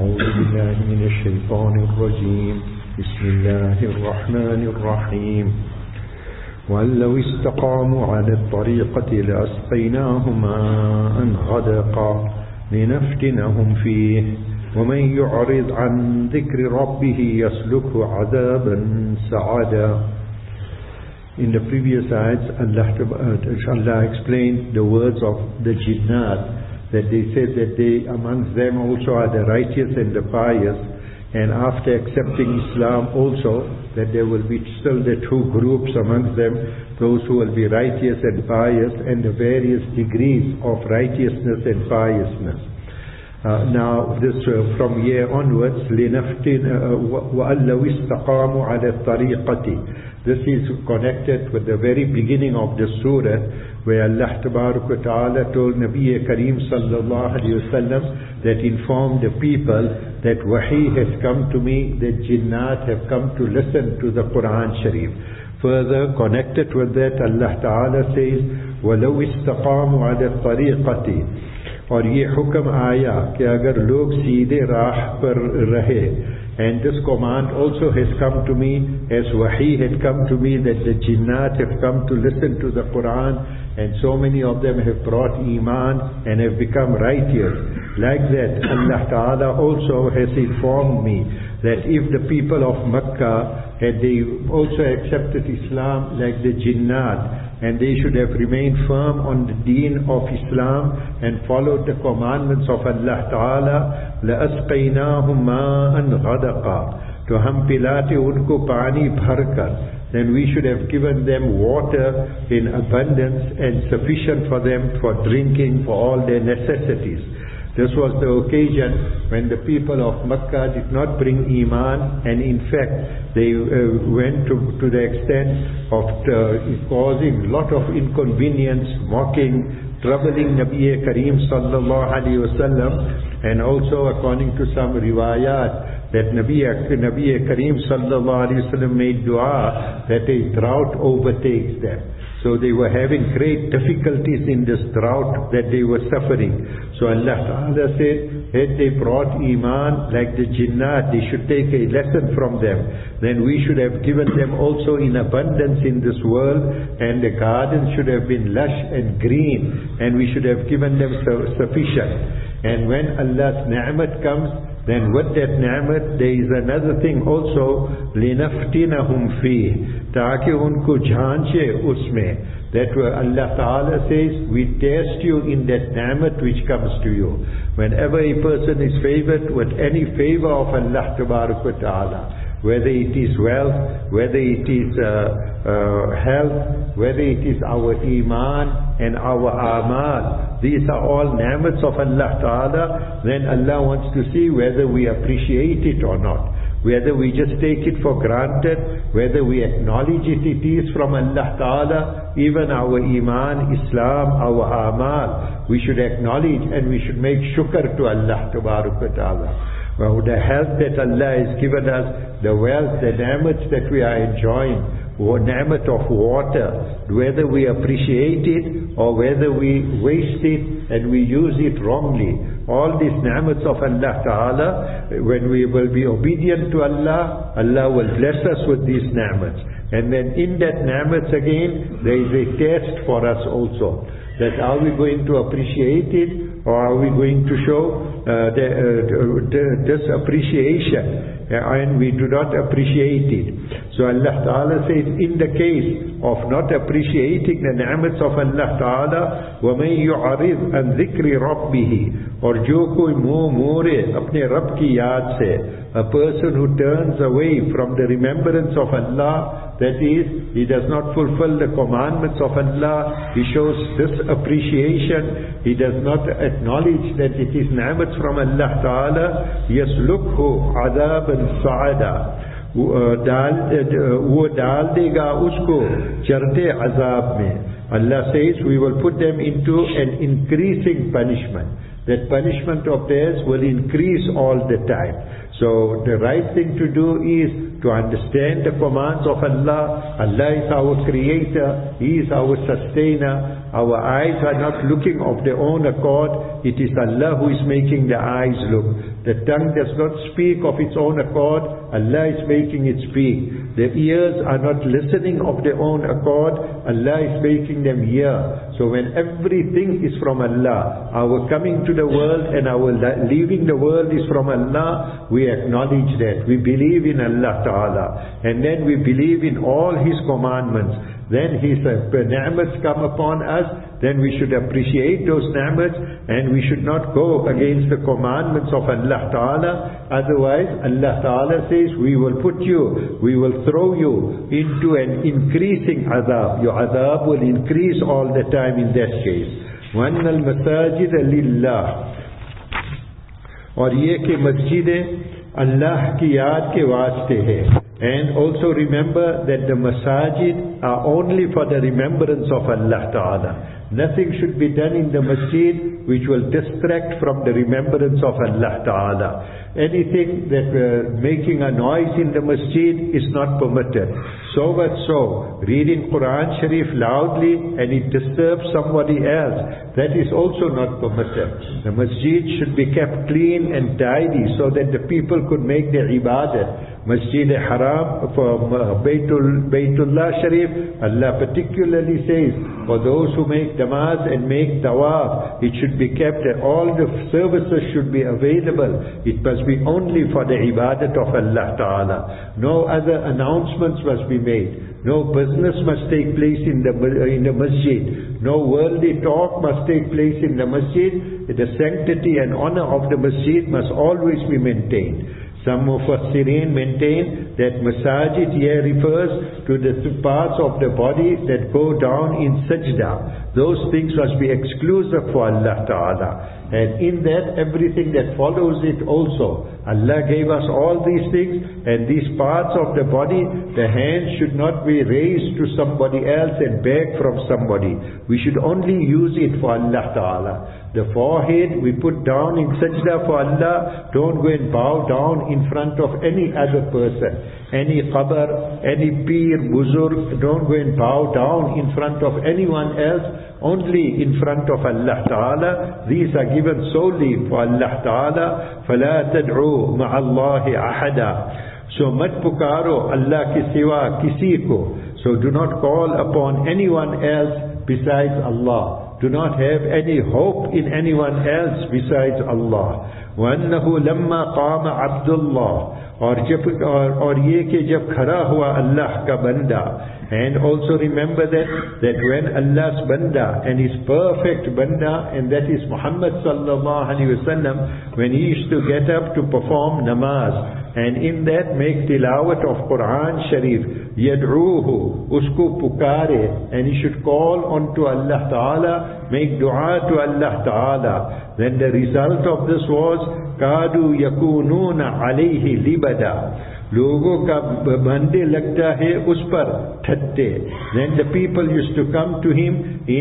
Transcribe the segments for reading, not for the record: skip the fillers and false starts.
أعوذ بالله من الشيطان الرجيم بسم الله الرحمن الرحيم وأن لو استقاموا على الطريقة لأسقيناهم ماء غدقا لنفتنهم فيه ومن يعرض عن ذكر ربه يسلكه عذابا سعدا. In the previous ayats, Allah explained the words of the jinnat, that they said that they amongst them also are the righteous and the pious, and after accepting Islam also, that there will be still the two groups amongst them, those who will be righteous and pious, and the various degrees of righteousness and piousness. Now this from here onwards, وَأَنْ لَوْ اسْتَقَامُوا عَلَى الطَّرِيقَةِ. This is connected with the very beginning of the surah, where Allah Tabarak wa Ta'ala told Nabi Kareem Sallallahu Alaihi Wasallam that informed the people that Wahi has come to me, that jinnat have come to listen to the Quran Sharif. Further connected with that, Allah Ta'ala says, وَلَوْ اسْتَقَامُوا عَلَى الطَّرِيقَةِ. और ये हुक्म आया कि अगर लोग सीधे राह पर रहे, and this command also has come to me as wahi had come to me, that the jinnat have come to listen to the Quran, and so many of them have brought iman and have become righteous. Like that, Allah Ta'ala also has informed me that if the people of Makkah had they also accepted Islam like the jinnat, and they should have remained firm on the deen of Islam and followed the commandments of Allah Ta'ala, لَأَسْقَيْنَاهُمْ مَاءً غَدَقًا. To hum pilate unko pani bharkar, then we should have given them water in abundance and sufficient for them for drinking, for all their necessities. This was the occasion when the people of Makkah did not bring Iman, and in fact they went to the extent of causing a lot of inconvenience, mocking, troubling Nabi Kareem Sallallahu Alaihi Wasallam, and also according to some riwayat that Nabi Kareem Sallallahu Alaihi Wasallam made dua that a drought overtakes them. So they were having great difficulties in this drought that they were suffering. So Allah Ta'ala said, had they brought Iman like the jinnat, they should take a lesson from them. Then we should have given them also in abundance in this world, and the gardens should have been lush and green, and we should have given them sufficient. And when Allah's ni'mat comes, then with that ni'mat there is another thing also, لِنَفْتِنَهُمْ فِيهِ, ताकि उनको झांचे उसमें. That Allah Ta'ala says, we test you in that ni'mat which comes to you. Whenever a person is favored with any favor of Allah Ta'ala, whether it is wealth, whether it is health, whether it is our iman and our amal, these are all ni'mats of Allah Ta'ala, then Allah wants to see whether we appreciate it or not. Whether we just take it for granted, whether we acknowledge it is from Allah Ta'ala, even our iman, Islam, our amal, we should acknowledge and we should make shukr to Allah Ta'ala. Well, the health that Allah has given us, the wealth, the ni'mats that we are enjoying, ni'mat of water, whether we appreciate it or whether we waste it and we use it wrongly. All these ni'mats of Allah Ta'ala, when we will be obedient to Allah, Allah will bless us with these ni'mats. And then in that ni'mats again, there is a test for us also. That are we going to appreciate it, or are we going to show disappreciation, and we do not appreciate it. So Allah Ta'ala says, in the case of not appreciating the ni'mats of Allah Ta'ala, وَمَنْ يُعَرِضْ عَنْ ذِكْرِ رَبِّهِ, और जो कोई मुँह मोड़े अपने रब की याद से, a person who turns away from the remembrance of Allah, that is, he does not fulfill the commandments of Allah, he shows disappreciation, he does not acknowledge that it is ni'mats from Allah Ta'ala, يَسْلُكْهُ عَذَابًا سَعَدًا, वो डाल देगा उसको चरते अजाब में. Allah says we will put them into an increasing punishment. That punishment of theirs will increase all the time. So the right thing to do is to understand the commands of Allah. Allah is our creator, He is our sustainer, Our eyes are not looking of their own accord. It is Allah who is making the eyes look. The tongue does not speak of its own accord. Allah is making it speak. The ears are not listening of their own accord. Allah is making them hear. So when everything is from Allah, our coming to the world and our leaving the world is from Allah, we acknowledge that. We believe in Allah Ta'ala. And then we believe in all His commandments. Then His ni'mats come upon us, then we should appreciate those ni'mats and we should not go against the commandments of Allah Ta'ala. Otherwise, Allah Ta'ala says, we will throw you into an increasing azab. Your azab will increase all the time in that case. وَأَنَّ الْمَسَاجِدَ لِلَّهِ और ये कि मस्जिदें अल्लाह की याद के वास्ते है. And also remember that the masajid are only for the remembrance of Allah Ta'ala. Nothing should be done in the masjid which will distract from the remembrance of Allah Ta'ala. Anything that making a noise in the masjid is not permitted. So much so, reading Quran Sharif loudly and it disturbs somebody else, that is also not permitted. The masjid should be kept clean and tidy so that the people could make their ibadat. Masjid Haram, for Baytullah Sharif, Allah particularly says, for those who make namaz and make tawaf, it should be kept, all the services should be available. It must be only for the ibadat of Allah Ta'ala. No other announcements must be made. No business must take place in the masjid. No worldly talk must take place in the masjid. The sanctity and honor of the masjid must always be maintained. Some Mufassirin maintain that masajid here refers to the parts of the body that go down in sajda. Those things must be exclusive for Allah Ta'ala. And in that, everything that follows it also. Allah gave us all these things, and these parts of the body, the hand should not be raised to somebody else and beg from somebody. We should only use it for Allah Ta'ala. The forehead we put down in sajda for Allah. Don't go and bow down in front of any other person. Any qabr, any peer, buzurg, don't go and bow down in front of anyone else. Only in front of Allah Ta'ala. These are given solely for Allah Ta'ala. فَلَا تَدْعُوا مَعَ اللَّهِ أَحَدًا. So mat pukaro Allah ki siwa kisi ko. So do not call upon anyone else besides Allah. Do not have any hope in anyone else besides Allah. وَأَنَّهُ لَمَّا قَامَ عَبْدُ اللَّهِ. और ये कि जब खड़ा हुआ अल्लाह का बंदा. And also remember that when Allah's banda, and his perfect banda, and that is Muhammad sallallahu alaihi wasallam, when he used to get up to perform namaz, and in that make tilawat of Quran Sharif, yad'uhu, usko pukare, and he should call unto Allah Ta'ala, make dua to Allah Ta'ala. Then the result of this was, kadu yakununa alayhi libada. लोगों का बंदे लगता है उस पर ठट्टे. Then the people used to come to him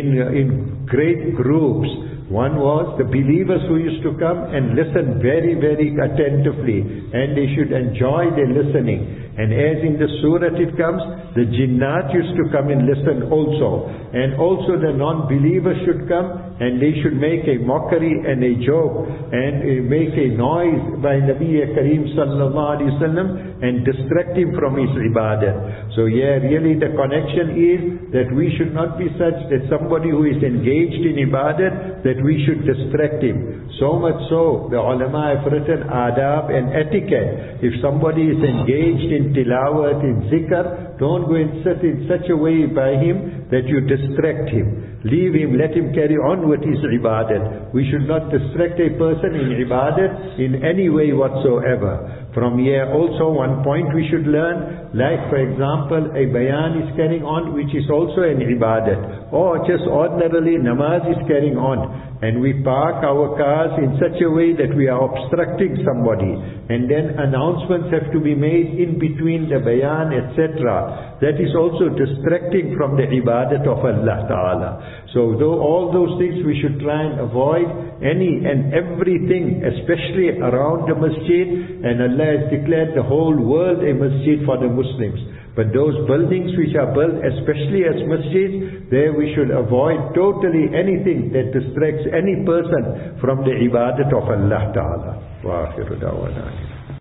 in great groups. One was the believers who used to come and listen very, very attentively, and they should enjoy their listening. And as in the surah it comes, the jinnat used to come and listen also. And also the non-believers should come and they should make a mockery and a joke and make a noise by Nabi Kareem sallallahu alaihi wasallam and distract him from his ibadah. So yeah, really the connection is that we should not be such that somebody who is engaged in ibadah, that we should distract him. So much so, the ulama have written adab and etiquette. If somebody is engaged in tilawat, in zikr, don't go and sit in such a way by him that you distract him. Leave him, let him carry on with his ibadat. We should not distract a person in ibadat in any way whatsoever. From here also one point we should learn, like for example a bayan is carrying on which is also an ibadat, or just ordinarily namaz is carrying on, and we park our cars in such a way that we are obstructing somebody, and then announcements have to be made in between the bayan, etc. That is also distracting from the ibadat of Allah Ta'ala. So though all those things we should try and avoid any and everything, especially around the masjid. And Allah Allah has declared the whole world a masjid for the Muslims. But those buildings which are built especially as masjids, there we should avoid totally anything that distracts any person from the ibadat of Allah Ta'ala. Wa akhiru da'wana.